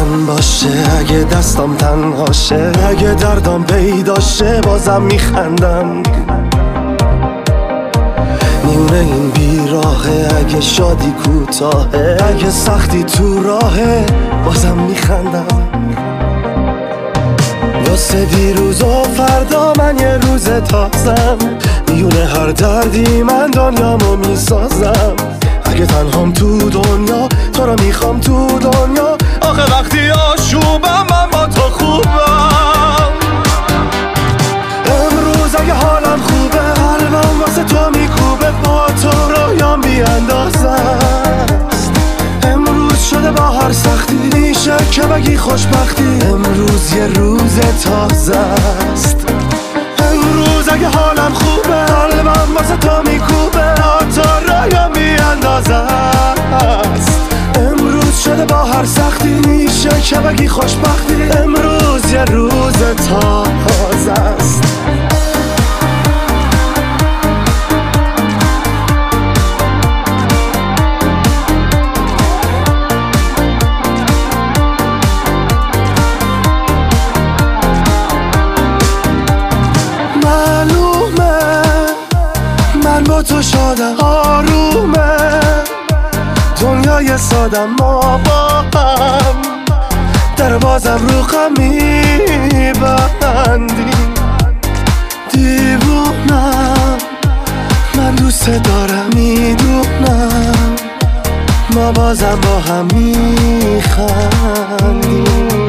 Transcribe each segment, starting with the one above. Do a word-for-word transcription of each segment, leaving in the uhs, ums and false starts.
من باشه، اگه دستم تنهاشه، اگه دردم پیداشه بازم میخندم. میونه این بیراهه، اگه شادی کوتاهه، اگه سختی تو راهه بازم میخندم. واسه دیروز و فردا من یه روز تازم، میونه هر دردی من دنیامو میسازم. اگه تنهام تو دنیا تو رو میخوام تو دنیا، آخه وقتی آشوبم من با تو خوبم. امروز اگه حالم خوبه قلبم واسه تو میکوبه، با تو رویام بیاندازه است. امروز شده با هر سختی میشه که بگی خوشبختی، امروز یه روز تازه است. امروز اگه حالم خوبه قلبم واسه تو میکوبه، با تو رویام بیاندازه است. امروز شده با هر سختی میشه که بگی خوشبختی، امروز یه روز تازه است. من با تو شادم، آرومه دنیای سادم، ما با هم در بازم رو غم میبندیم. دیوونم من دوست دارم، میدونم ما بازم با هم میخندیم.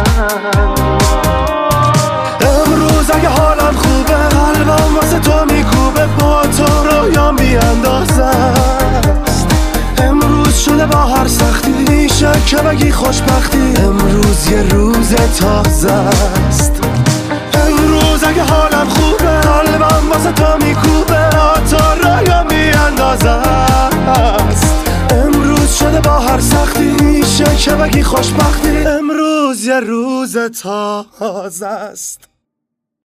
امروز اگه حالم خوبه قلبم واسه تو میکوبه، با تو رویام بیاندازه است. امروز شده با هر سختی میشه که بگی خوشبختی، امروز یه روز تازه است. امروز اگه حالم خوبه قلبم واسه تو میکوبه، با تو رویام بیاندازه است. امروز شده با هر سختی میشه که بگی خوشبختی، امروز یه روز تازه است.